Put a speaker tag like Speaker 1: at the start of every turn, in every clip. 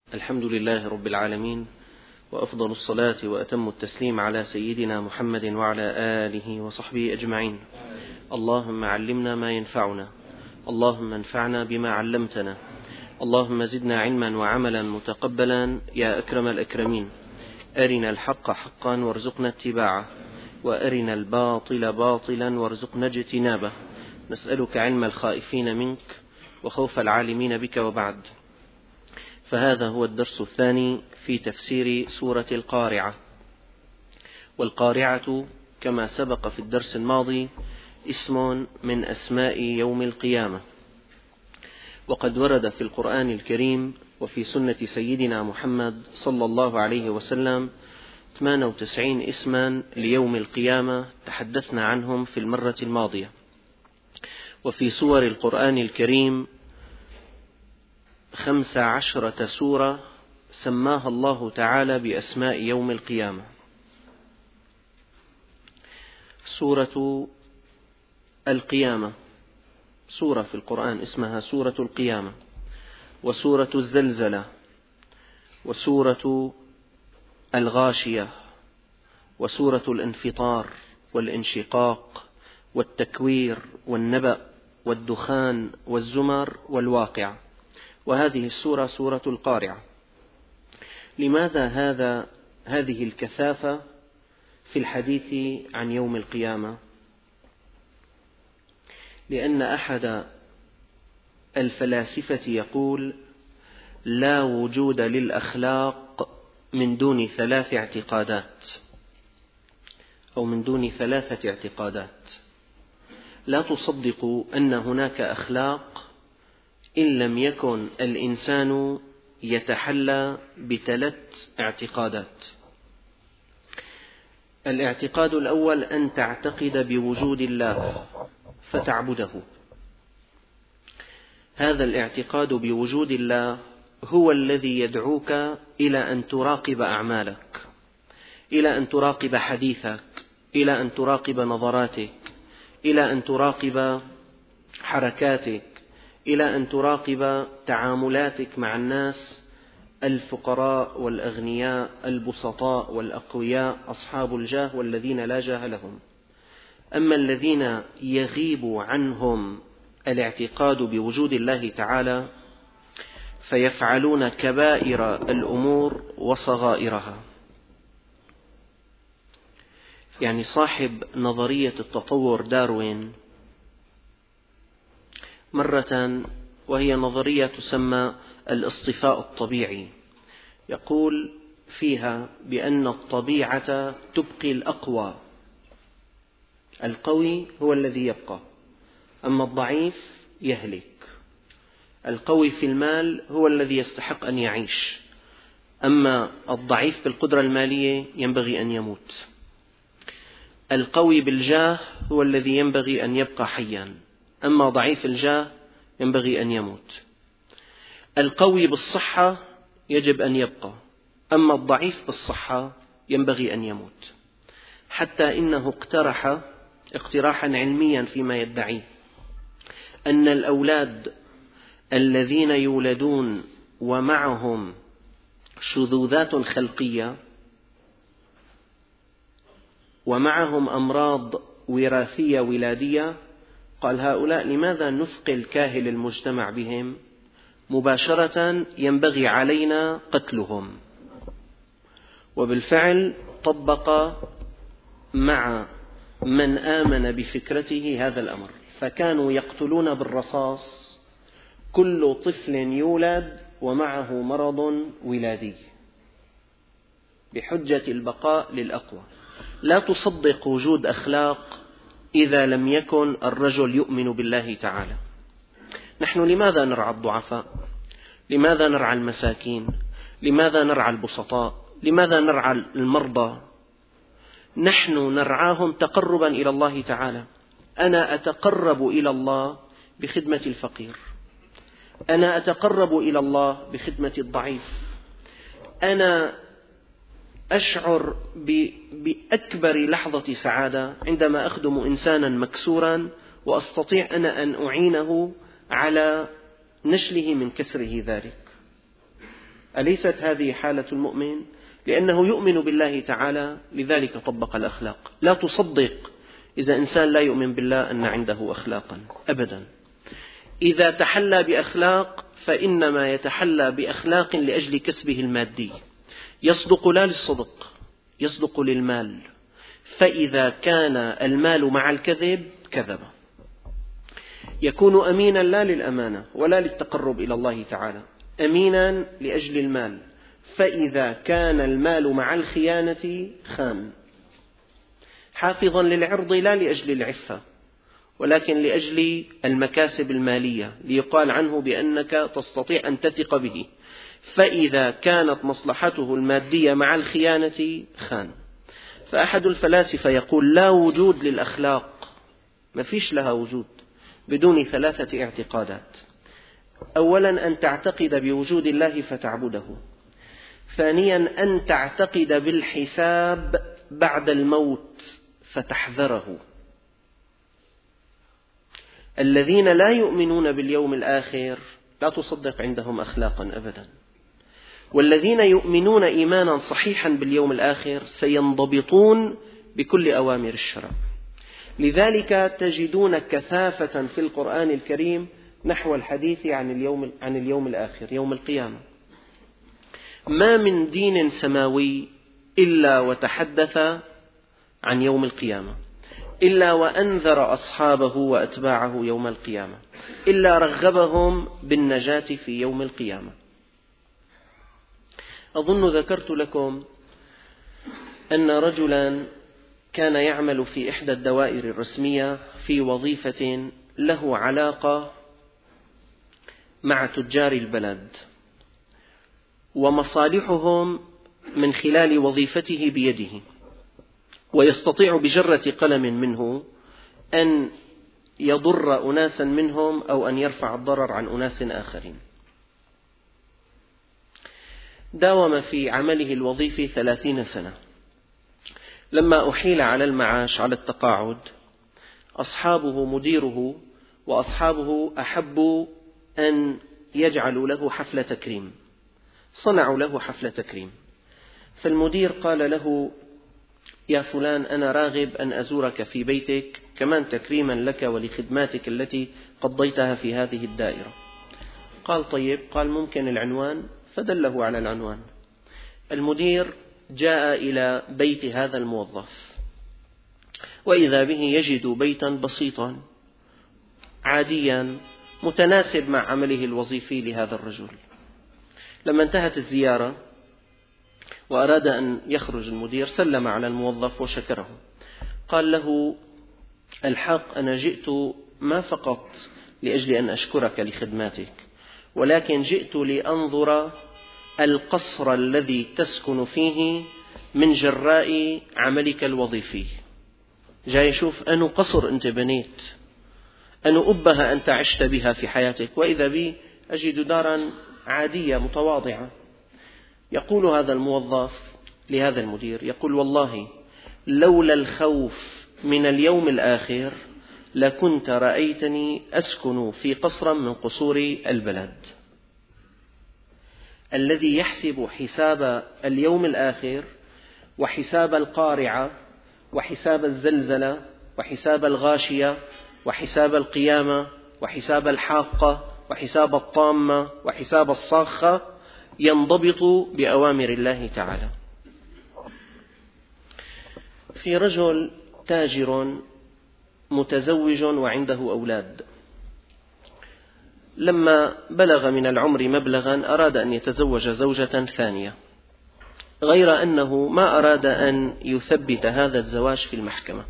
Speaker 1: الحمد لله رب العالمين، وأفضل الصلاة وأتم التسليم على سيدنا محمد وعلى آله وصحبه أجمعين. اللهم علمنا ما ينفعنا، اللهم انفعنا بما علمتنا، اللهم زدنا علما وعملا متقبلا يا أكرم الأكرمين. أرنا الحق حقا وارزقنا اتباعه، وأرنا الباطل باطلا وارزقنا اجتنابه. نسألك علم الخائفين منك وخوف العالمين بك، وبعد. فهذا هو الدرس الثاني في تفسير سورة القارعة. والقارعة كما سبق في الدرس الماضي اسم من أسماء يوم القيامة، وقد ورد في القرآن الكريم وفي سنة سيدنا محمد صلى الله عليه وسلم 98 اسما ليوم القيامة تحدثنا عنهم في المرة الماضية. وفي سور القرآن الكريم 15 سورة سماها الله تعالى بأسماء يوم القيامة. سورة القيامة سورة في القرآن اسمها سورة القيامة، وسورة الزلزلة، وسورة الغاشية، وسورة الانفطار والانشقاق والتكوير والنبأ والدخان والزمر والواقع. وهذه السورة سورة القارعة. لماذا هذه الكثافة في الحديث عن يوم القيامة؟ لأن أحد الفلاسفة يقول: لا وجود للأخلاق من دون 3 اعتقادات، أو من دون 3 اعتقادات. لا تصدق أن هناك أخلاق إن لم يكن الإنسان يتحلى ب3 اعتقادات. الاعتقاد الأول أن تعتقد بوجود الله فتعبده. هذا الاعتقاد بوجود الله هو الذي يدعوك إلى أن تراقب أعمالك، إلى أن تراقب حديثك، إلى أن تراقب نظراتك، إلى أن تراقب حركاتك، إلى أن تراقب تعاملاتك مع الناس، الفقراء والأغنياء، البسطاء والأقوياء، أصحاب الجاه والذين لا جاه لهم. أما الذين يغيب عنهم الاعتقاد بوجود الله تعالى فيفعلون كبائر الأمور وصغائرها. يعني صاحب نظرية التطور داروين مرة، وهي نظرية تسمى الاصطفاء الطبيعي، يقول فيها بأن الطبيعة تبقي الأقوى، القوي هو الذي يبقى، أما الضعيف يهلك. القوي في المال هو الذي يستحق أن يعيش، أما الضعيف بالقدرة المالية ينبغي أن يموت. القوي بالجاه هو الذي ينبغي أن يبقى حيا، أما ضعيف الجاه ينبغي أن يموت. القوي بالصحة يجب أن يبقى، أما الضعيف بالصحة ينبغي أن يموت. حتى إنه اقترح اقتراحا علميا فيما يدعيه أن الأولاد الذين يولدون ومعهم شذوذات خلقية ومعهم أمراض وراثية ولادية، قال هؤلاء لماذا نثقل كاهل المجتمع بهم؟ مباشرة ينبغي علينا قتلهم. وبالفعل طبق مع من آمن بفكرته هذا الأمر، فكانوا يقتلون بالرصاص كل طفل يولد ومعه مرض ولادي بحجة البقاء للأقوى. لا تصدق وجود أخلاق إذا لم يكن الرجل يؤمن بالله تعالى. نحن لماذا نرعى الضعفاء؟ لماذا نرعى المساكين؟ لماذا نرعى البسطاء؟ لماذا نرعى المرضى؟ نحن نرعاهم تقربا إلى الله تعالى. أنا أتقرب إلى الله بخدمة الفقير، أنا أتقرب إلى الله بخدمة الضعيف، أنا أشعر بأكبر لحظة سعادة عندما أخدم إنسانا مكسورا وأستطيع أنا أن أعينه على نشله من كسره ذلك. أليست هذه حالة المؤمن؟ لأنه يؤمن بالله تعالى لذلك طبق الأخلاق. لا تصدق إذا إنسان لا يؤمن بالله أن عنده أخلاقا أبدا. إذا تحلى بأخلاق فإنما يتحلى بأخلاق لأجل كسبه المادي، يصدق لا للصدق، يصدق للمال، فإذا كان المال مع الكذب كذب. يكون أمينا لا للأمانة ولا للتقرب إلى الله تعالى، أمينا لأجل المال، فإذا كان المال مع الخيانة خان. حافظا للعرض لا لأجل العفة ولكن لأجل المكاسب المالية، ليقال عنه بأنك تستطيع أن تثق به، فإذا كانت مصلحته المادية مع الخيانة خان. فأحد الفلاسفة يقول لا وجود للأخلاق، ما فيش لها وجود بدون ثلاثة اعتقادات. أولا أن تعتقد بوجود الله فتعبده، ثانيا أن تعتقد بالحساب بعد الموت فتحذره. الذين لا يؤمنون باليوم الآخر لا تصدق عندهم أخلاقا أبدا، والذين يؤمنون إيمانا صحيحا باليوم الآخر سينضبطون بكل أوامر الشرع. لذلك تجدون كثافة في القرآن الكريم نحو الحديث عن اليوم الآخر، يوم القيامة. ما من دين سماوي إلا وتحدث عن يوم القيامة، إلا وأنذر أصحابه وأتباعه يوم القيامة، إلا رغبهم بالنجاة في يوم القيامة. أظن ذكرت لكم أن رجلا كان يعمل في إحدى الدوائر الرسمية في وظيفة له علاقة مع تجار البلد، ومصالحهم من خلال وظيفته بيده، ويستطيع بجرة قلم منه أن يضر أناسا منهم أو أن يرفع الضرر عن أناس آخرين. داوم في عمله الوظيفي 30 سنة. لما أحيل على المعاش على التقاعد، أصحابه مديره وأصحابه أحبوا أن يجعلوا له حفلة تكريم، صنعوا له حفلة تكريم. فالمدير قال له يا فلان أنا راغب أن أزورك في بيتك كمان تكريما لك ولخدماتك التي قضيتها في هذه الدائرة. قال طيب، قال ممكن العنوان؟ فدله على العنوان. المدير جاء إلى بيت هذا الموظف وإذا به يجد بيتا بسيطا عاديا متناسب مع عمله الوظيفي لهذا الرجل. لما انتهت الزيارة وأراد أن يخرج المدير سلم على الموظف وشكره. قال له الحق أنا جئت ما فقط لأجل أن أشكرك لخدماتك، ولكن جئت لأنظر القصر الذي تسكن فيه من جراء عملك الوظيفي. جاي يشوف أنه قصر أنت بنيت، أنه أبها أنت عشت بها في حياتك، وإذا بي أجد دارا عادية متواضعة. يقول هذا الموظف لهذا المدير، يقول والله لولا الخوف من اليوم الآخر لكنت رأيتني أسكن في قصر من قصور البلد. الذي يحسب حساب اليوم الآخر وحساب القارعة وحساب الزلزلة وحساب الغاشية وحساب القيامة وحساب الحاقة وحساب الطامة وحساب الصاخة ينضبط بأوامر الله تعالى. في رجل تاجر متزوج وعنده أولاد، لما بلغ من العمر مبلغا أراد أن يتزوج زوجة ثانية، غير أنه ما أراد أن يثبت هذا الزواج في المحكمة،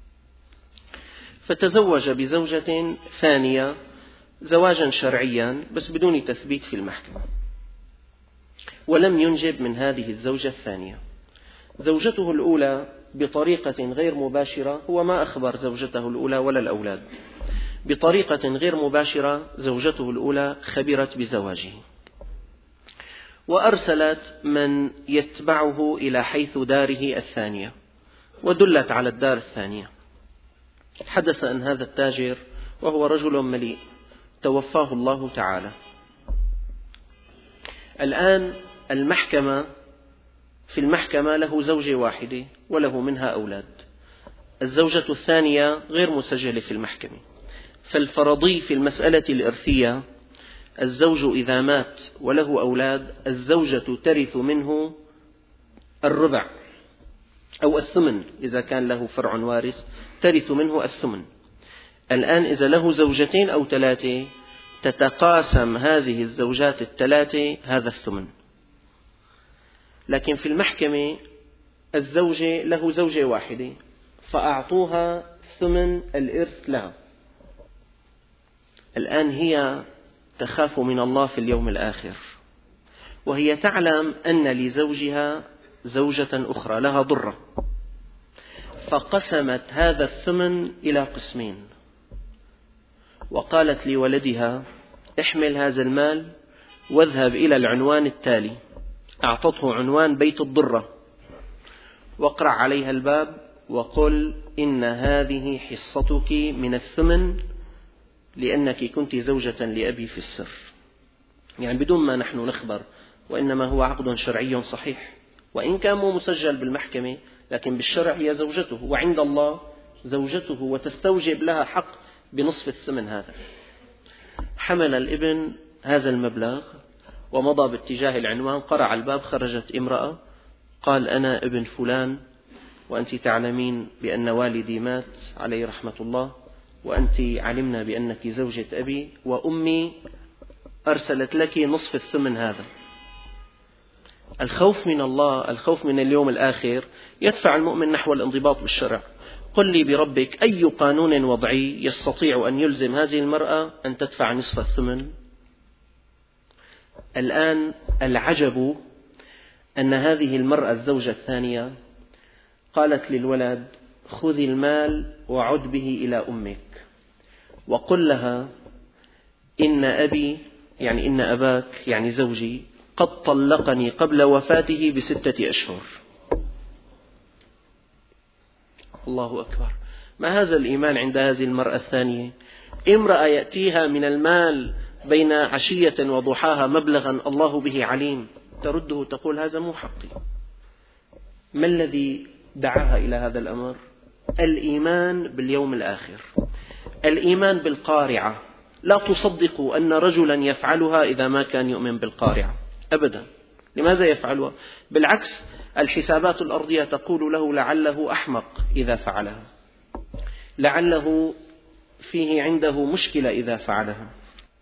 Speaker 1: فتزوج بزوجة ثانية زواجا شرعيا بس بدون تثبيت في المحكمة، ولم ينجب من هذه الزوجة الثانية. زوجته الأولى بطريقة غير مباشرة، هو ما أخبر زوجته الأولى ولا الأولاد، بطريقة غير مباشرة زوجته الأولى خبرت بزواجه، وأرسلت من يتبعه إلى حيث داره الثانية ودلت على الدار الثانية. حدث أن هذا التاجر وهو رجل مليء توفاه الله تعالى. الآن في المحكمة له زوجة واحدة وله منها أولاد، الزوجة الثانية غير مسجلة في المحكمة، فالفرضي في المسألة الإرثية الزوج إذا مات وله أولاد الزوجة ترث منه الربع أو الثمن، إذا كان له فرع وارث ترث منه الثمن. الآن إذا له زوجتين أو ثلاثة تتقاسم هذه الزوجات الثلاثة هذا الثمن. لكن في المحكمة الزوجة له زوجة واحدة فأعطوها ثمن الإرث لها. الآن هي تخاف من الله في اليوم الآخر، وهي تعلم أن لزوجها زوجة أخرى لها ضرة، فقسمت هذا الثمن إلى قسمين، وقالت لولدها احمل هذا المال واذهب إلى العنوان التالي، أعطته عنوان بيت الضرة، واقرع عليها الباب وقل إن هذه حصتك من الثمن لأنك كنت زوجة لأبي في السر، يعني بدون ما نحن نخبر، وإنما هو عقد شرعي صحيح، وإن كان مو مسجل بالمحكمة لكن بالشرع هي زوجته، وعند الله زوجته، وتستوجب لها حق بنصف الثمن هذا. حمل الابن هذا المبلغ ومضى باتجاه العنوان، قرع الباب، خرجت امرأة، قال أنا ابن فلان، وأنت تعلمين بأن والدي مات عليه رحمة الله، وأنت علمنا بأنك زوجة أبي، وأمي أرسلت لك نصف الثمن هذا. الخوف من الله، الخوف من اليوم الآخر يدفع المؤمن نحو الانضباط بالشرع. قل لي بربك أي قانون وضعي يستطيع أن يلزم هذه المرأة أن تدفع نصف الثمن؟ الآن العجب أن هذه المرأة الزوجة الثانية قالت للولد خذ المال وعد به إلى أمك وقل لها إن أبي، يعني إن أباك يعني زوجي، قد طلقني قبل وفاته ب6 أشهر. الله أكبر، ما هذا الإيمان عند هذه المرأة الثانية؟ امرأة يأتيها من المال بين عشية وضحاها مبلغا الله به عليم، ترده تقول هذا مو حقي. ما الذي دعاها إلى هذا الأمر؟ الإيمان باليوم الآخر، الإيمان بالقارعة. لا تصدقوا أن رجلا يفعلها إذا ما كان يؤمن بالقارعة أبدا. لماذا يفعلها؟ بالعكس، الحسابات الأرضية تقول له لعله أحمق إذا فعلها، لعله فيه عنده مشكلة إذا فعلها.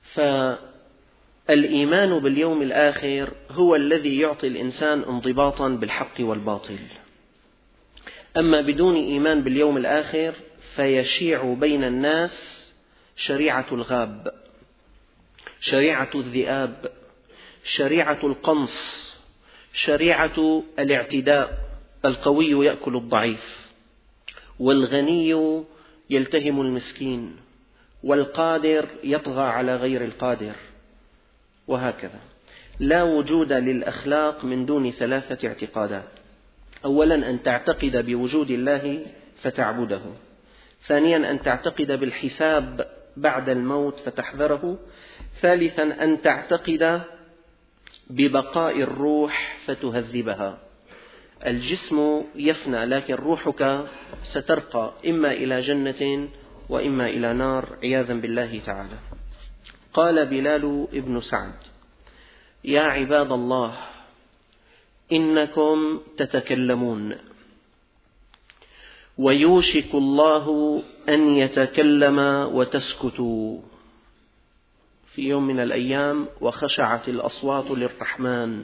Speaker 1: فالإيمان باليوم الآخر هو الذي يعطي الإنسان انضباطا بالحق والباطل. أما بدون إيمان باليوم الآخر فيشيع بين الناس شريعة الغاب، شريعة الذئاب، شريعة القنص، شريعة الاعتداء. القوي يأكل الضعيف، والغني يلتهم المسكين، والقادر يطغى على غير القادر، وهكذا. لا وجود للأخلاق من دون 3 اعتقادات: أولا أن تعتقد بوجود الله فتعبده، ثانيا أن تعتقد بالحساب بعد الموت فتحذره، ثالثا أن تعتقد ببقاء الروح فتهذبها. الجسم يفنى لكن روحك سترقى إما إلى جنة وإما إلى نار عياذا بالله تعالى. قال بلال ابن سعد: يا عباد الله إنكم تتكلمون ويوشك الله أن يتكلم وتسكتوا. في يوم من الأيام وخشعت الأصوات للرحمن.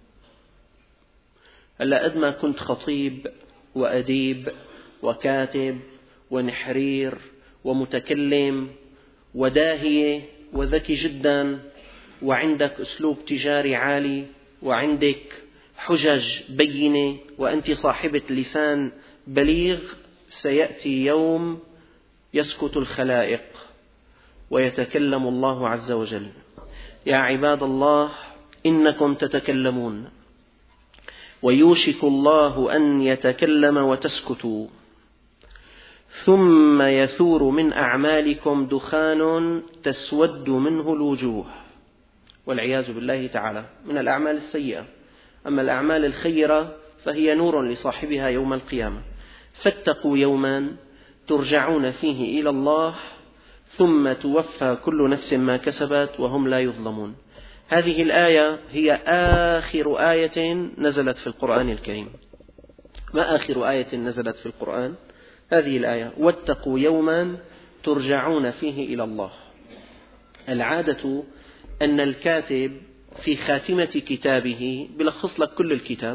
Speaker 1: هلا قد ما كنت خطيب وأديب وكاتب ونحرير ومتكلم وداهية وذكي جدا، وعندك أسلوب تجاري عالي، وعندك حجج بينة، وأنت صاحبة لسان بليغ، سيأتي يوم يسكت الخلائق ويتكلم الله عز وجل. يا عباد الله إنكم تتكلمون ويوشك الله أن يتكلم وتسكتوا، ثم يثور من أعمالكم دخان تسود منه الوجوه، والعياذ بالله تعالى، من الأعمال السيئة. أما الأعمال الخيرة فهي نور لصاحبها يوم القيامة. فاتقوا يوما ترجعون فيه إلى الله ثم توفى كل نفس ما كسبت وهم لا يظلمون. هذه الآية هي آخر آية نزلت في القرآن الكريم. ما آخر آية نزلت في القرآن؟ هذه الآية: واتقوا يوما ترجعون فيه إلى الله. العادة أن الكاتب في خاتمة كتابه بلخص لك كل الكتاب،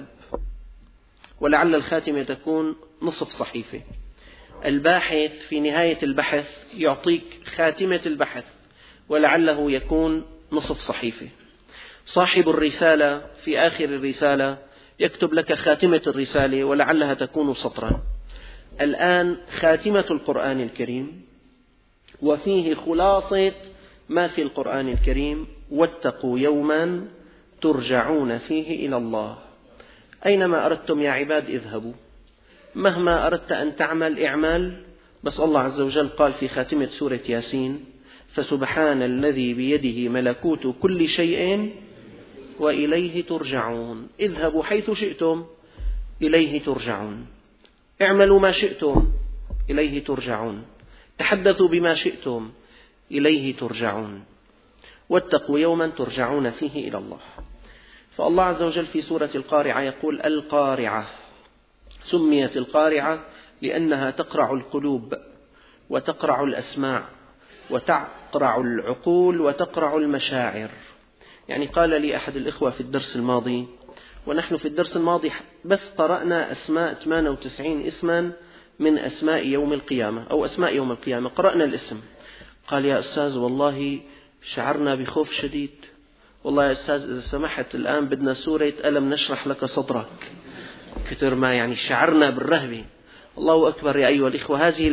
Speaker 1: ولعل الخاتمة تكون نصف صحيفة. الباحث في نهاية البحث يعطيك خاتمة البحث ولعله يكون نصف صحيفة. صاحب الرسالة في آخر الرسالة يكتب لك خاتمة الرسالة ولعلها تكون سطرا. الآن خاتمة القرآن الكريم وفيه خلاصة ما في القرآن الكريم: واتقوا يوما ترجعون فيه إلى الله. أينما أردتم يا عباد اذهبوا، مهما أردت أن تعمل اعمل، بس الله عز وجل قال في خاتمة سورة ياسين: فسبحان الذي بيده ملكوت كل شيء وإليه ترجعون. اذهبوا حيث شئتم إليه ترجعون، اعملوا ما شئتم إليه ترجعون، تحدثوا بما شئتم إليه ترجعون. واتقوا يوما ترجعون فيه إلى الله. فالله عز وجل في سورة القارعة يقول: القارعة. سميت القارعة لأنها تقرع القلوب وتقرع الأسماع وتقرع العقول وتقرع المشاعر. يعني قال لي أحد الإخوة في الدرس الماضي، ونحن في الدرس الماضي بس قرأنا أسماء 98 اسما من أسماء يوم القيامة أو أسماء يوم القيامة، قرأنا الاسم. قال: يا أستاذ والله شعرنا بخوف شديد، والله يا أستاذ إذا سمحت الآن بدنا سورة ألم نشرح لك صدرك، كثر ما يعني شعرنا بالرهبة. الله أكبر يا أيها الإخوة، هذه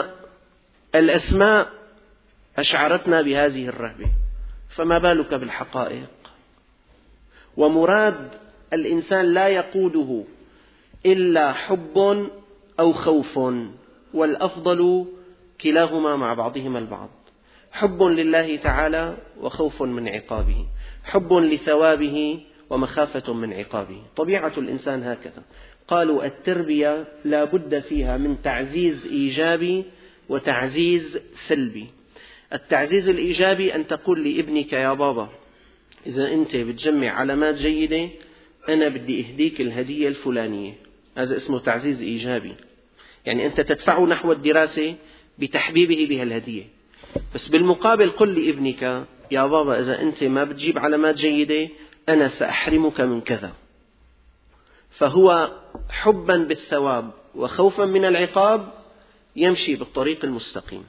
Speaker 1: الأسماء أشعرتنا بهذه الرهبة، فما بالك بالحقائق. ومراد الإنسان لا يقوده إلا حب أو خوف، والأفضل كلاهما مع بعضهما البعض. حب لله تعالى وخوف من عقابه، حب لثوابه ومخافة من عقابه. طبيعة الإنسان هكذا. قالوا التربية لا بد فيها من تعزيز إيجابي وتعزيز سلبي. التعزيز الإيجابي أن تقول لابنك: يا بابا إذا أنت بتجمع علامات جيدة أنا بدي أهديك الهدية الفلانية. هذا اسمه تعزيز إيجابي، يعني أنت تدفعه نحو الدراسة بتحبيبه بها الهدية. بس بالمقابل قل لابنك: يا بابا إذا أنت ما بتجيب علامات جيدة أنا سأحرمك من كذا. فهو حبا بالثواب وخوفا من العقاب يمشي بالطريق المستقيم.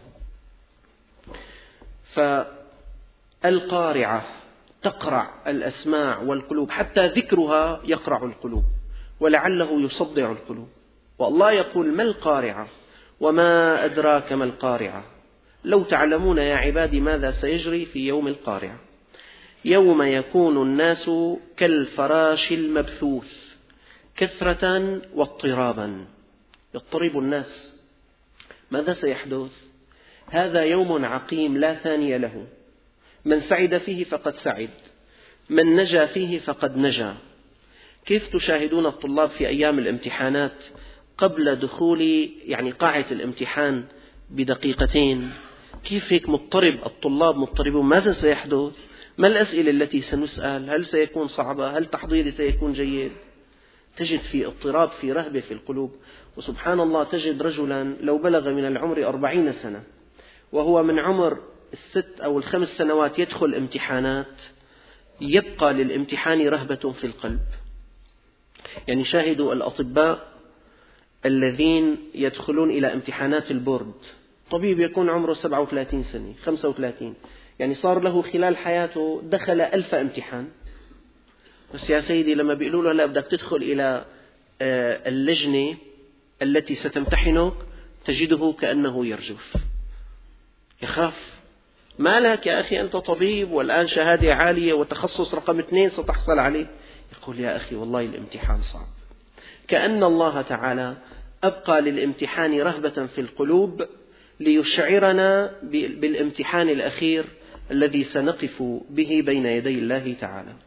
Speaker 1: فالقارعة تقرع الأسماع والقلوب، حتى ذكرها يقرع القلوب ولعله يصدع القلوب. والله يقول: ما القارعة وما أدراك ما القارعة لو تعلمون يا عبادي ماذا سيجري في يوم القارعة. يوم يكون الناس كالفراش المبثوث كثرة واضطرابا. يضطرب الناس. ماذا سيحدث؟ هذا يوم عقيم لا ثاني له، من سعد فيه فقد سعد، من نجا فيه فقد نجا. كيف تشاهدون الطلاب في أيام الامتحانات قبل دخول قاعة الامتحان بدقيقتين؟ كيف هيك مضطرب الطلاب مضطربون؟ ماذا سيحدث؟ ما الأسئلة التي سنسأل؟ هل سيكون صعبة؟ هل تحضيري سيكون جيد؟ تجد في اضطراب، في رهبة في القلوب. وسبحان الله تجد رجلا لو بلغ من العمر 40 سنة وهو من عمر 6 أو 5 سنوات يدخل امتحانات، يبقى للامتحان رهبة في القلب. يعني شاهدوا الأطباء الذين يدخلون إلى امتحانات البورد، طبيب يكون عمره 37 سنة 35، يعني صار له خلال حياته دخل 1000 امتحان، بس يا سيدي لما بيقولوا له لا بدك تدخل إلى اللجنة التي ستمتحنك تجده كأنه يرجف، يخاف. ما لك يا أخي أنت طبيب والآن شهادة عالية وتخصص رقم 2 ستحصل عليه؟ يقول: يا أخي والله الامتحان صعب. كأن الله تعالى أبقى للامتحان رهبة في القلوب ليشعرنا بالامتحان الأخير الذي سنقف به بين يدي الله تعالى.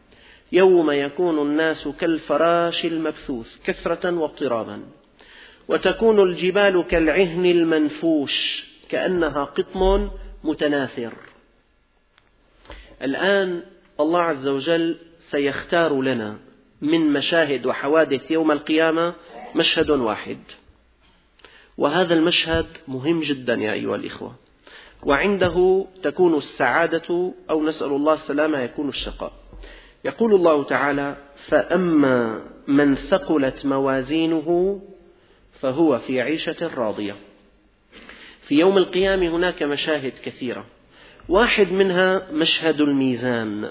Speaker 1: يوم يكون الناس كالفراش المبثوث كثرة واضطرابا، وتكون الجبال كالعهن المنفوش كأنها قطن متناثر. الآن الله عز وجل سيختار لنا من مشاهد وحوادث يوم القيامة مشهد واحد، وهذا المشهد مهم جدا يا أيها الإخوة، وعنده تكون السعادة أو نسأل الله السلامة يكون الشقاء. يقول الله تعالى: فأما من ثقلت موازينه فهو في عيشة راضية. في يوم القيامة هناك مشاهد كثيرة، واحد منها مشهد الميزان،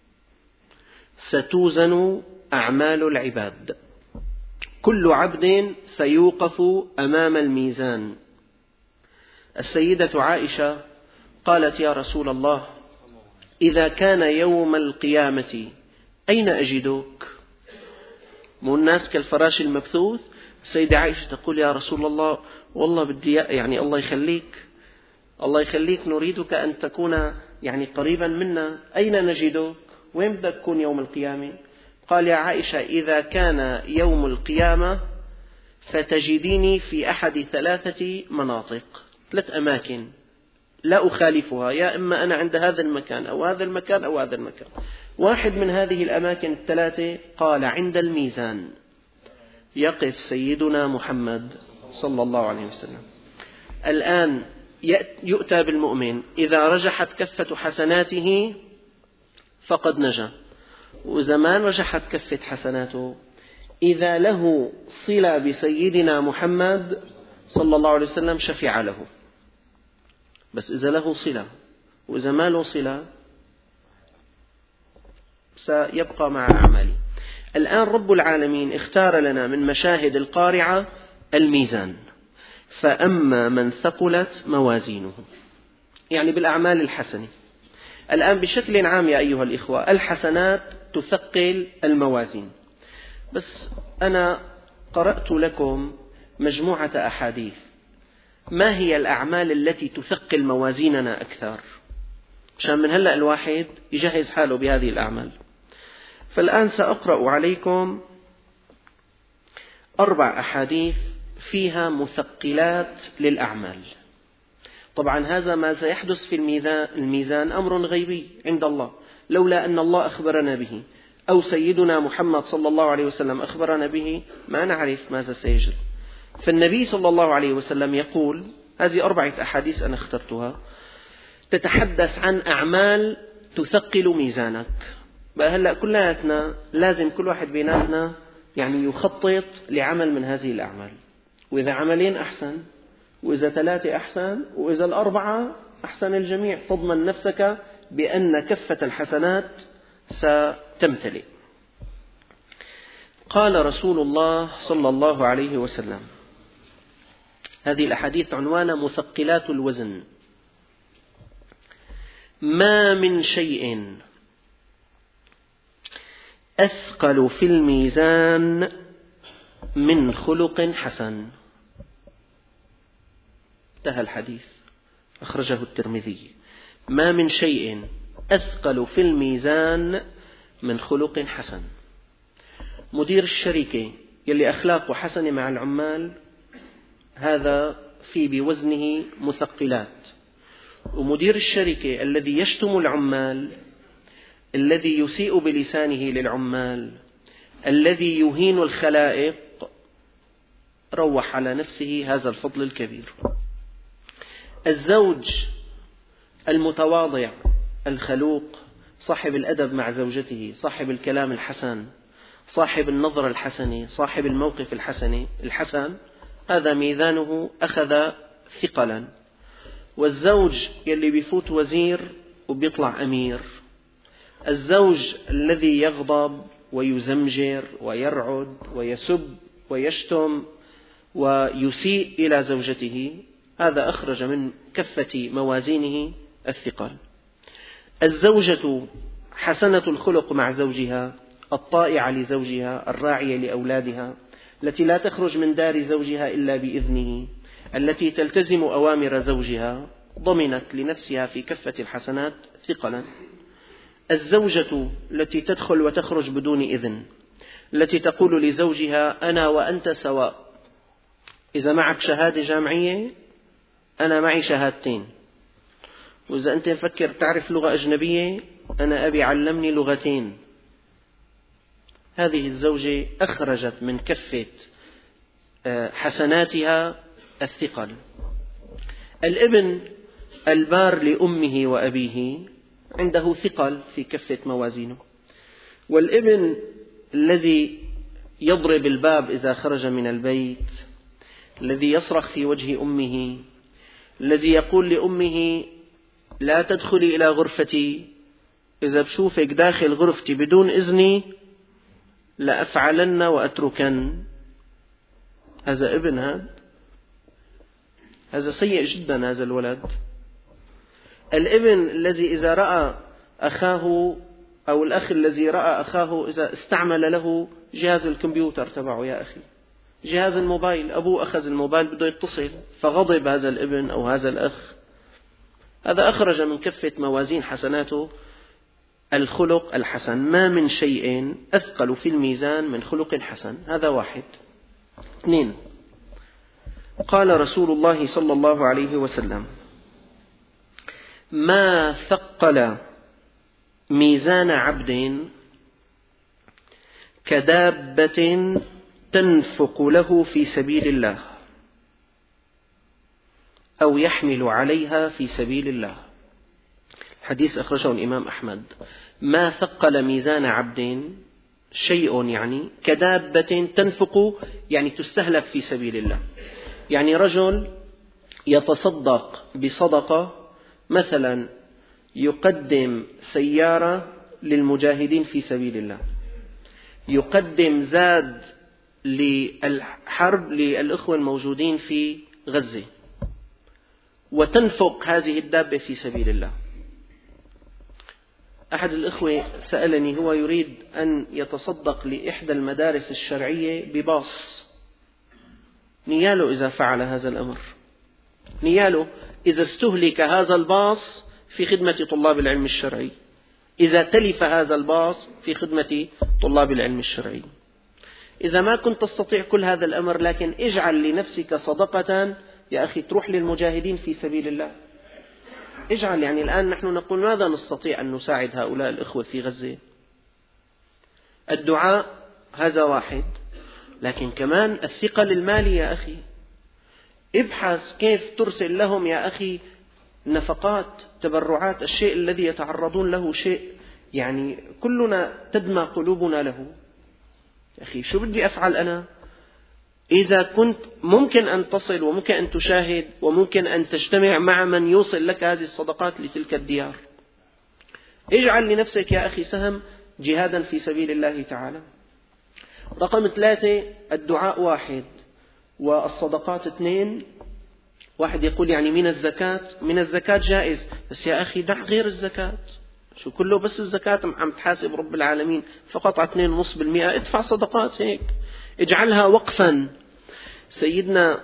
Speaker 1: ستوزن أعمال العباد، كل عبد سيوقف أمام الميزان. السيدة عائشة قالت: يا رسول الله، إذا كان يوم القيامة أين أجدك؟ مو الناس كالفراش المبثوث. السيدة عائشة تقول: يا رسول الله، والله بدي يعني الله يخليك نريدك أن تكون يعني قريبا منا، أين نجدك؟ وين بدك تكون يوم القيامة؟ قال: يا عائشة، إذا كان يوم القيامة فتجديني في أحد 3 مناطق، 3 أماكن لا أخالفها، يا إما أنا عند هذا المكان أو هذا المكان أو هذا المكان. واحد من هذه الأماكن 3 قال: عند الميزان يقف سيدنا محمد صلى الله عليه وسلم. الآن يؤتى بالمؤمن إذا رجحت كفة حسناته فقد نجا، وإذا ما رجحت كفة حسناته، إذا له صلة بسيدنا محمد صلى الله عليه وسلم شفع له، بس إذا له صلة، وإذا ما له صلة سيبقى مع أعماله. الآن رب العالمين اختار لنا من مشاهد القارعة الميزان، فأما من ثقلت موازينه، يعني بالأعمال الحسنة. الآن بشكل عام يا أيها الإخوة، الحسنات تثقل الموازين، بس أنا قرأت لكم مجموعة أحاديث ما هي الأعمال التي تثقل موازيننا أكثر، مشان من هلأ الواحد يجهز حاله بهذه الأعمال. فالآن سأقرأ عليكم 4 أحاديث فيها مثقلات للأعمال. طبعا هذا ما سيحدث في الميزان أمر غيبي عند الله، لولا أن الله أخبرنا به أو سيدنا محمد صلى الله عليه وسلم أخبرنا به ما نعرف ماذا سيجري. فالنبي صلى الله عليه وسلم يقول، هذه 4 أحاديث أنا اخترتها تتحدث عن أعمال تثقل ميزانك. بقى هلأ كلياتنا لازم كل واحد بيناتنا يعني يخطط لعمل من هذه الأعمال، وإذا 2 أحسن، وإذا 3 أحسن، وإذا 4 أحسن الجميع، تضمن نفسك بأن كفة الحسنات ستمتلئ. قال رسول الله صلى الله عليه وسلم، هذه الأحاديث عنوانها مثقلات الوزن: ما من شيء أثقل في الميزان من خلق حسن. انتهى الحديث، أخرجه الترمذي. ما من شيء أثقل في الميزان من خلق حسن. مدير الشركة يلي أخلاقه حسنة مع العمال، هذا في بوزنه مثقلات. ومدير الشركة الذي يشتم العمال، الذي يسيء بلسانه للعمال، الذي يهين الخلائق، روح على نفسه هذا الفضل الكبير. الزوج المتواضع الخلوق، صاحب الأدب مع زوجته، صاحب الكلام الحسن، صاحب النظرة الحسنة، صاحب الموقف الحسن، هذا ميزانه أخذ ثقلا. والزوج يلي بيفوت وزير وبيطلع أمير، الزوج الذي يغضب ويزمجر ويرعد ويسب ويشتم ويسيء إلى زوجته، هذا أخرج من كفة موازينه الثقل. الزوجة حسنة الخلق مع زوجها، الطائعة لزوجها، الراعية لأولادها، التي لا تخرج من دار زوجها إلا بإذنه، التي تلتزم أوامر زوجها، ضمنت لنفسها في كفة الحسنات ثقلا. الزوجة التي تدخل وتخرج بدون إذن، التي تقول لزوجها أنا وأنت سواء، إذا معك شهادة جامعية أنا معي شهادتين، وإذا أنت مفكر تعرف لغة أجنبية أنا أبي علمني لغتين. هذه الزوجة أخرجت من كفة حسناتها الثقل. الابن البار لأمه وأبيه عنده ثقل في كفة موازينه، والابن الذي يضرب الباب إذا خرج من البيت، الذي يصرخ في وجه أمه، الذي يقول لأمه لا تدخلي إلى غرفتي، إذا بشوفك داخل غرفتي بدون إذني لأفعلن وأتركن. هذا ابن، هذا سيء جدا هذا الولد. الابن الذي إذا رأى أخاه أو الأخ الذي رأى أخاه إذا استعمل له جهاز الكمبيوتر تبعه، يا أخي جهاز الموبايل، أبوه أخذ الموبايل بده يتصل فغضب هذا الابن أو هذا الأخ، هذا أخرج من كفة موازين حسناته الخلق الحسن. ما من شيء أثقل في الميزان من خلق حسن. هذا واحد. اثنين، قال رسول الله صلى الله عليه وسلم ما ثقل ميزان عبد كدابة تنفق له في سبيل الله أو يحمل عليها في سبيل الله. حديث أخرجه الإمام أحمد. ما ثقل ميزان عبد شيء يعني كدابة تنفق، يعني تستهلك في سبيل الله. يعني رجل يتصدق بصدقة، مثلا يقدم سيارة للمجاهدين في سبيل الله، يقدم زاد للحرب للإخوة الموجودين في غزة، وتنفق هذه الدابة في سبيل الله. أحد الإخوة سألني، هو يريد أن يتصدق لإحدى المدارس الشرعية بباص، نياله إذا فعل هذا الأمر، نياله إذا استهلك هذا الباص في خدمة طلاب العلم الشرعي، إذا تلف هذا الباص في خدمة طلاب العلم الشرعي. إذا ما كنت تستطيع كل هذا الأمر، لكن اجعل لنفسك صدقة يا أخي تروح للمجاهدين في سبيل الله. اجعل، يعني الآن نحن نقول ماذا نستطيع أن نساعد هؤلاء الإخوة في غزة؟ الدعاء هذا واحد، لكن كمان الثقل المالي يا أخي. ابحث كيف ترسل لهم يا أخي نفقات، تبرعات، الشيء الذي يتعرضون له شيء يعني كلنا تدمى قلوبنا له. يا أخي شو بدي أفعل أنا؟ إذا كنت ممكن أن تصل وممكن أن تشاهد وممكن أن تجتمع مع من يوصل لك هذه الصدقات لتلك الديار، اجعل لنفسك يا أخي سهم جهادا في سبيل الله تعالى. رقم 3، الدعاء واحد والصدقات 2. واحد يقول يعني من الزكاة، من الزكاة جائز، بس يا أخي دع غير الزكاة، شو كله بس الزكاة عم تحاسب رب العالمين فقط على 2.5%، ادفع صدقات هيك، اجعلها وقفا. سيدنا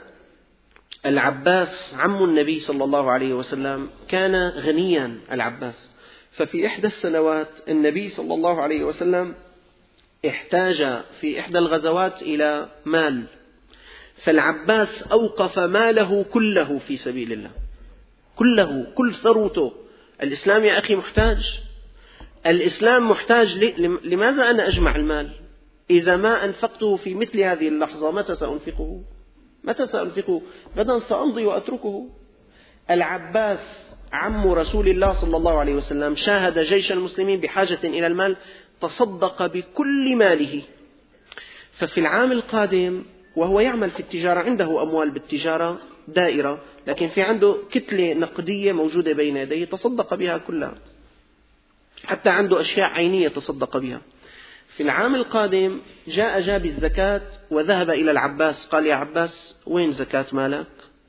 Speaker 1: العباس عم النبي صلى الله عليه وسلم كان غنيا العباس، ففي إحدى السنوات النبي صلى الله عليه وسلم احتاج في إحدى الغزوات إلى مال، فالعباس أوقف ماله كله في سبيل الله، كله، كل ثروته. الإسلام يا أخي محتاج، الإسلام محتاج. لماذا أنا أجمع المال إذا ما أنفقته في مثل هذه اللحظة؟ متى سأنفقه؟ متى سأنفقه؟ غدا سأمضي وأتركه. العباس عم رسول الله صلى الله عليه وسلم شاهد جيش المسلمين بحاجة إلى المال، تصدق بكل ماله. ففي العام القادم وهو يعمل في التجارة، عنده أموال بالتجارة دائرة، لكن في عنده كتلة نقدية موجودة بين يديه تصدق بها كلها، حتى عنده أشياء عينية تصدق بها. في العام القادم جاء بالزكاة وذهب إلى العباس، قال يا عباس وين زكاة مالك؟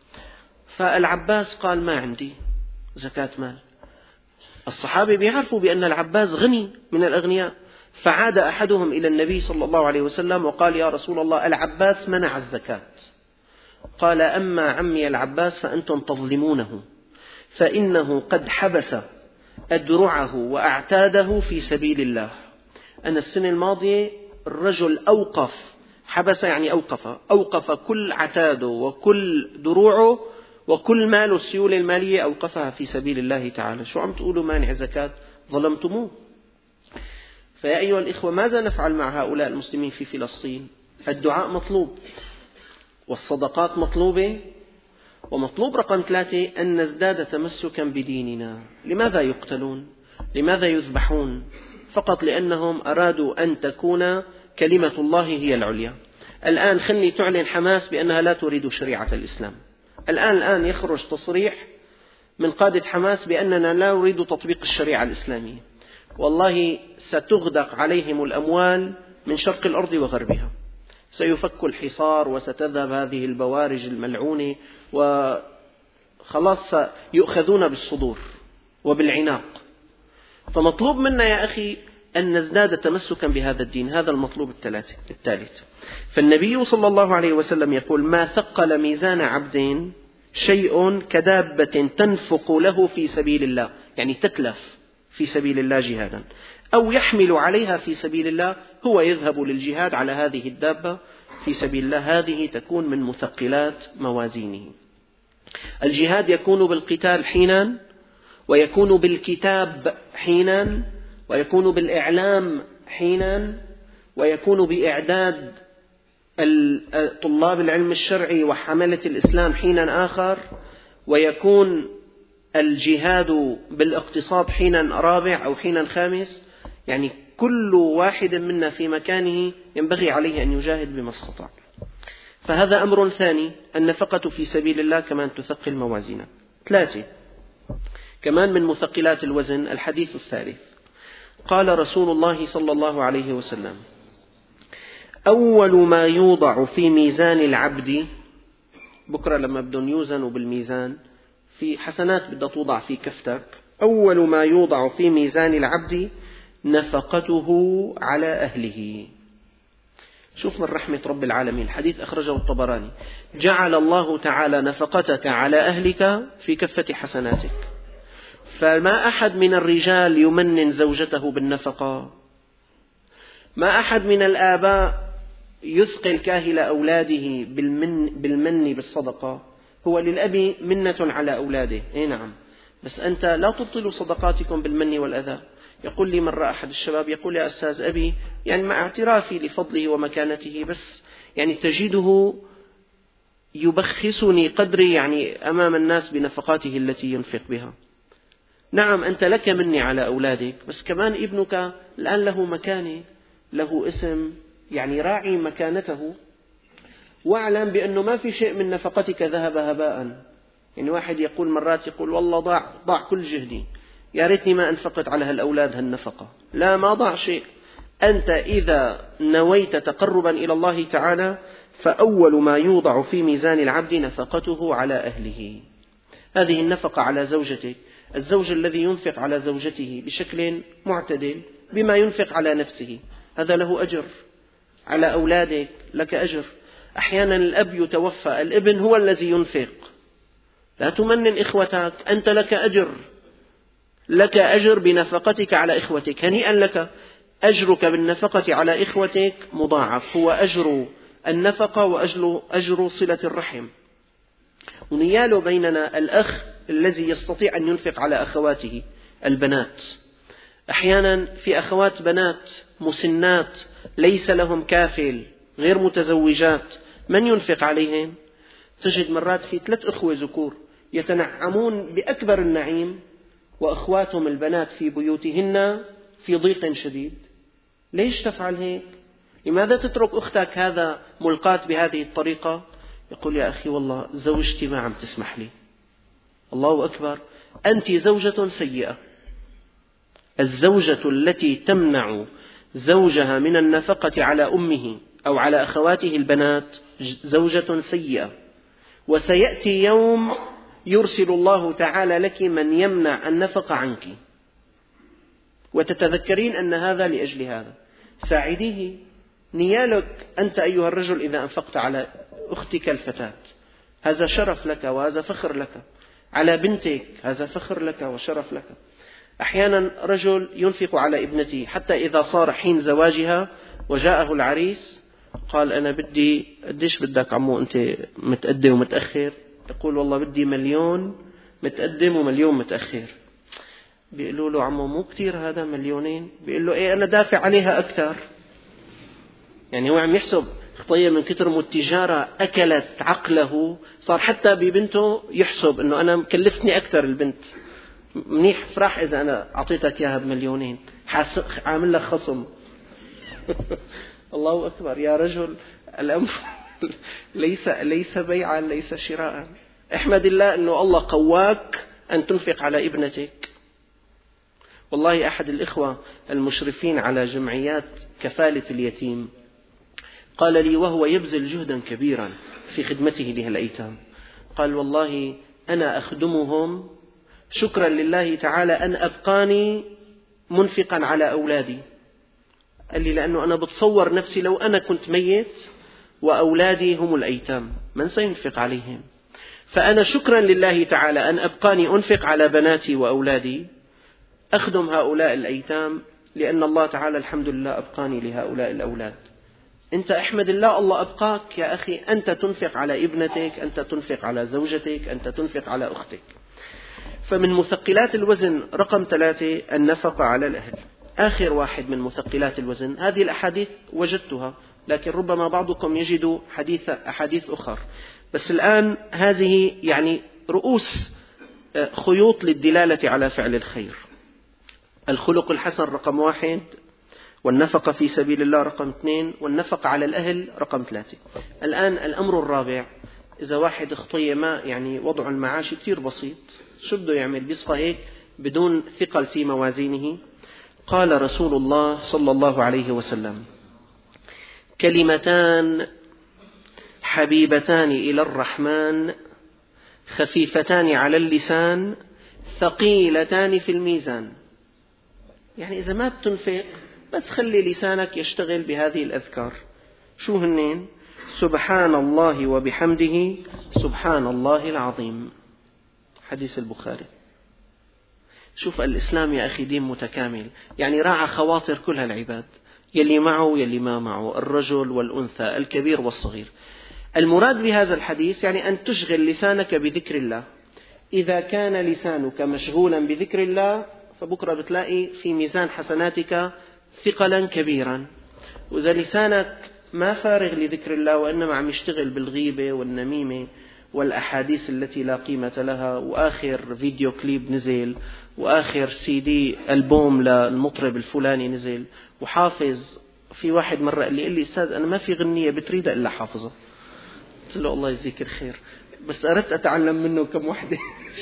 Speaker 1: فالعباس قال ما عندي زكاة مال. الصحابة بيعرفوا بأن العباس غني من الأغنياء، فعاد أحدهم إلى النبي صلى الله عليه وسلم وقال يا رسول الله العباس منع الزكاة. قال أما عمي العباس فأنتم تظلمونه، فإنه قد حبس أدرعه وأعتاده في سبيل الله. أنا السنة الماضية الرجل حبس يعني أوقف كل عتاده وكل دروعه وكل ماله، السيولة المالية أوقفها في سبيل الله تعالى. شو عم تقولوا مانع زكاة؟ ظلمتموه. فيا أيها الإخوة، ماذا نفعل مع هؤلاء المسلمين في فلسطين؟ الدعاء مطلوب، والصدقات مطلوبة، ومطلوب رقم 3 أن نزداد تمسكا بديننا. لماذا يقتلون؟ لماذا يذبحون؟ فقط لأنهم أرادوا أن تكون كلمة الله هي العليا. الآن خلني تعلن حماس بأنها لا تريد شريعة الإسلام. الآن يخرج تصريح من قادة حماس بأننا لا نريد تطبيق الشريعة الإسلامية. والله ستغدق عليهم الأموال من شرق الأرض وغربها، سيفك الحصار وستذهب هذه البوارج الملعونة، وخلاص يؤخذون بالصدور وبالعناق. فمطلوب منا يا أخي أن نزداد تمسكا بهذا الدين. هذا المطلوب الثالث. فالنبي صلى الله عليه وسلم يقول: ما ثقل ميزان عبد شيء كدابة تنفق له في سبيل الله، يعني تتلف في سبيل الله جهادا، أو يحمل عليها في سبيل الله، هو يذهب للجهاد على هذه الدابة في سبيل الله. هذه تكون من مثقلات موازينه. الجهاد يكون بالقتال حينا، ويكون بالكتاب حينا، ويكون بالإعلام حينا، ويكون بإعداد طلاب العلم الشرعي وحملة الإسلام حينا آخر، ويكون الجهاد بالاقتصاد حينا رابع أو حينا خامس. يعني كل واحد منا في مكانه ينبغي عليه أن يجاهد بما استطاع. فهذا أمر ثاني، النفقة في سبيل الله كمان تثقل موازيننا. 3 كمان من مثقلات الوزن الحديث الثالث. قال رسول الله صلى الله عليه وسلم: أول ما يوضع في ميزان العبد، بكرة لما بدهم يوزنوا بالميزان في حسنات بدها توضع في كفتك، أول ما يوضع في ميزان العبد نفقته على أهله. شوف من رحمة رب العالمين، الحديث أخرجه الطبراني: جعل الله تعالى نفقتك على أهلك في كفة حسناتك. فما أحد من الرجال يمنن زوجته بالنفقة، ما أحد من الآباء يثقل كاهل أولاده بالمن بالصدقة. هو للأب منة على أولاده، نعم، بس أنت لا تبطلوا صدقاتكم بالمن والأذى. يقول لي مرة أحد الشباب، يقول: يا أستاذ أبي، يعني مع اعترافي لفضله ومكانته، بس يعني تجده يبخسني قدري يعني أمام الناس بنفقاته التي ينفق بها. نعم، أنت لك مني على أولادك، بس كمان ابنك الآن له مكانة، له اسم، يعني راعي مكانته، واعلم بأنه ما في شيء من نفقتك ذهب هباء. يعني واحد يقول مرات، يقول: والله ضاع كل جهدي، يا ريتني ما أنفقت على هالأولاد هالنفقة. لا، ما ضاع شيء. أنت إذا نويت تقربا إلى الله تعالى، فأول ما يوضع في ميزان العبد نفقته على أهله. هذه النفقة على زوجتك، الزوج الذي ينفق على زوجته بشكل معتدل بما ينفق على نفسه، هذا له أجر. على أولادك لك أجر. أحيانا الأب يتوفى، الابن هو الذي ينفق. لا تمنن إخوتك، أنت لك أجر بنفقتك على إخوتك. هنيئا لك، أجرك بالنفقة على إخوتك مضاعف، هو أجر النفقة وأجر صلة الرحم. ونيال بيننا الأخ الذي يستطيع أن ينفق على أخواته البنات. أحيانا في أخوات بنات مسنات ليس لهم كافل، غير متزوجات، من ينفق عليهم؟ تجد مرات في 3 أخوة ذكور يتنعمون بأكبر النعيم، وأخواتهم البنات في بيوتهن في ضيق شديد. ليش تفعل هيك؟ لماذا تترك أختك هذا ملقاة بهذه الطريقة؟ يقول: يا أخي والله زوجتي ما عم تسمح لي. الله أكبر، أنت زوجة سيئة. الزوجة التي تمنع زوجها من النفقة على أمه أو على أخواته البنات زوجة سيئة. وسيأتي يوم يرسل الله تعالى لك من يمنع النفقة عنك، وتتذكرين أن هذا لأجل هذا. ساعديه. نيالك أنت أيها الرجل إذا أنفقت على أختك الفتاة، هذا شرف لك وهذا فخر لك. على بنتك، هذا فخر لك وشرف لك. أحيانا رجل ينفق على ابنته حتى إذا صار حين زواجها وجاءه العريس قال أنا بدي، قديش بدك عمو أنت متقدم ومتأخر؟ يقول والله بدي 1,000,000 متقدم و1,000,000 متأخر. بيقولوا له عمو مو كتير هذا 2,000,000؟ بيقول له إيه أنا دافع عليها أكثر. يعني هو عم يحسب خطية من كتر ما التجارة أكلت عقله، صار حتى ببنته يحسب إنه أنا مكلفتني أكثر البنت، منيح فرح إذا أنا أعطيتك إياها ب2,000,000 عامل لك خصم. الله أكبر يا رجل، الأمر ليس بيعا ليس شراء. احمد الله أنه الله قواك أن تنفق على ابنتك. والله أحد الإخوة المشرفين على جمعيات كفالة اليتيم قال لي وهو يبذل جهدا كبيرا في خدمته لهالأيتام، قال والله أنا أخدمهم شكرا لله تعالى أن أبقاني منفقا على أولادي. قال لي لأنه أنا بتصور نفسي لو أنا كنت ميت وأولادي هم الأيتام من سينفق عليهم، فأنا شكرا لله تعالى أن أبقاني أنفق على بناتي وأولادي أخدم هؤلاء الأيتام، لأن الله تعالى الحمد لله أبقاني لهؤلاء الأولاد. أنت أحمد الله، الله أبقاك يا أخي، أنت تنفق على ابنتك، أنت تنفق على زوجتك، أنت تنفق على أختك. فمن مثقلات الوزن رقم 3 النفقة على الأهل. آخر واحد من مثقلات الوزن، هذه الأحاديث وجدتها لكن ربما بعضكم يجد أحاديث أخرى، بس الآن هذه يعني رؤوس خيوط للدلالة على فعل الخير. الخلق الحسن رقم 1، والنفقة في سبيل الله رقم 2، والنفقة على الأهل رقم 3. الآن الأمر الرابع، إذا واحد خطية ما يعني وضع المعاش كتير بسيط، شو بده يعمل؟ بيصفى هيك بدون ثقل في موازينه. قال رسول الله صلى الله عليه وسلم كلمتان حبيبتان إلى الرحمن خفيفتان على اللسان ثقيلتان في الميزان. يعني إذا ما بتنفق بس خلي لسانك يشتغل بهذه الأذكار. شو هنين؟ سبحان الله وبحمده سبحان الله العظيم، حديث البخاري. شوف الإسلام يا أخي دين متكامل، يعني راعى خواطر كل هالعباد، يلي معه يلي ما معه، الرجل والأنثى، الكبير والصغير. المراد بهذا الحديث يعني أن تشغل لسانك بذكر الله. إذا كان لسانك مشغولا بذكر الله فبكرة بتلاقي في ميزان حسناتك ثقلا كبيرا. وإذا لسانك ما فارغ لذكر الله وإنما عم يشتغل بالغيبة والنميمة والأحاديث التي لا قيمة لها، وآخر فيديو كليب نزل، وآخر CD ألبوم للمطرب الفلاني نزل، وحافظ. في واحد مرة قال لي أستاذ أنا ما في غنية بتريدها إلا حافظة. قلت له الله يجزيك الخير، بس أردت أتعلم منه كم وحدة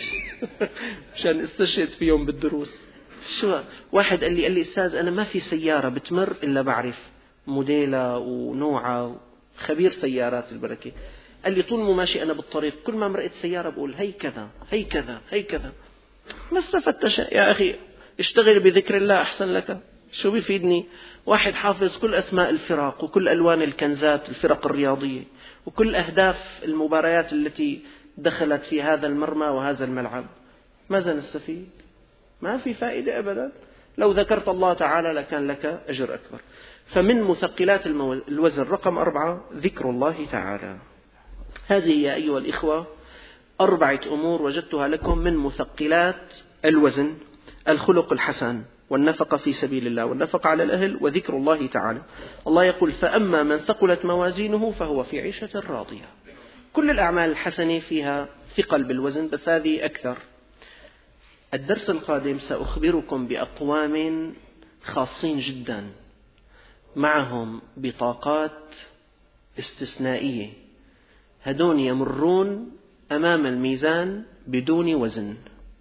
Speaker 1: مشان استشهد فيهم بالدروس. شو واحد قال لي أستاذ أنا ما في سيارة بتمر إلا بعرف موديلها ونوعها، خبير سيارات البركة. قال لي طول ما ماشي أنا بالطريق كل ما مرقت سيارة بقول هي كذا هي كذا هي كذا. ما استفدت شيء يا أخي، اشتغل بذكر الله أحسن لك. شو بيفيدني واحد حافظ كل أسماء الفرق وكل ألوان الكنزات الفرق الرياضية وكل أهداف المباريات التي دخلت في هذا المرمى وهذا الملعب؟ ماذا نستفيد؟ ما في فائدة أبدا. لو ذكرت الله تعالى لكان لك أجر أكبر. فمن مثقلات الوزن رقم 4 ذكر الله تعالى. هذه يا أيها الإخوة 4 أمور وجدتها لكم من مثقلات الوزن: الخلق الحسن، والنفقة في سبيل الله، والنفقة على الأهل، وذكر الله تعالى. الله يقول فأما من ثقلت موازينه فهو في عيشة راضية. كل الأعمال الحسنة فيها ثقل بالوزن، بس هذه أكثر. الدرس القادم سأخبركم بأقوام خاصين جدا معهم بطاقات استثنائية، هدون يمرون أمام الميزان بدون وزن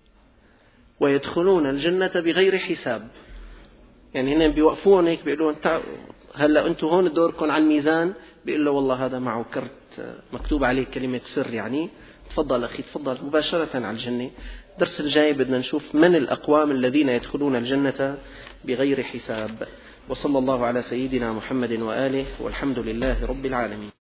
Speaker 1: ويدخلون الجنة بغير حساب. يعني هنا بيوقفون هيك بيقولون هلا أنتم هون دوركم على الميزان، بيقول له والله هذا معه كرت مكتوب عليه كلمة سر، يعني تفضل أخي تفضل مباشرة على الجنة. الدرس الجاي بدنا نشوف من الأقوام الذين يدخلون الجنة بغير حساب. وصلى الله على سيدنا محمد وآله، والحمد لله رب العالمين.